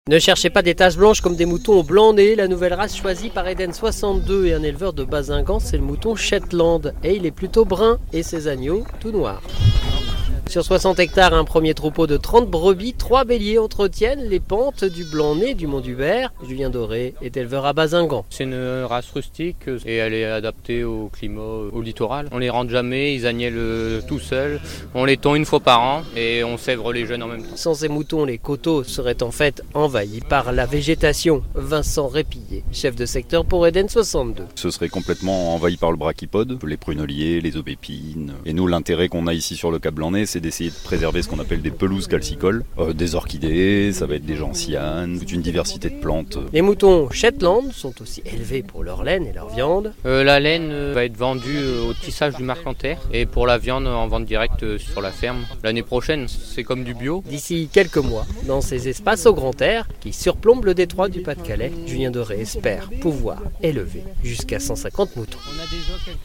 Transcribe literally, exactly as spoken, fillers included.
Ne cherchez pas des taches blanches comme des moutons au blanc-nez. La nouvelle race choisie par Eden soixante-deux et un éleveur de Bazingan, c'est le mouton Shetland. Et il est plutôt brun et ses agneaux tout noirs. Sur soixante hectares, un premier troupeau de trente brebis, trois béliers entretiennent les pentes du Blanc-Nez du Mont du Vert. Julien Doré est éleveur à Bazingan. C'est une race rustique et elle est adaptée au climat, au littoral. On les rentre jamais, ils agnellent tout seuls. On les tond une fois par an et on sèvre les jeunes en même temps. Sans ces moutons, les coteaux seraient en fait envahis par la végétation. Vincent Répillet, chef de secteur pour Eden soixante-deux. Ce serait complètement envahi par le brachypode, les pruneliers, les aubépines. Et nous, l'intérêt qu'on a ici sur le Cap Blanc-Nez, c'est d'essayer de préserver ce qu'on appelle des pelouses calcicoles, euh, des orchidées, ça va être des gentianes, toute une diversité de plantes. Les moutons Shetland sont aussi élevés pour leur laine et leur viande. Euh, la laine euh, va être vendue euh, au tissage du Marcanterre et pour la viande en vente directe euh, sur la ferme. L'année prochaine, c'est comme du bio. D'ici quelques mois, dans ces espaces au grand air qui surplombent le détroit du Pas-de-Calais, Julien Doré espère pouvoir élever jusqu'à cent cinquante moutons.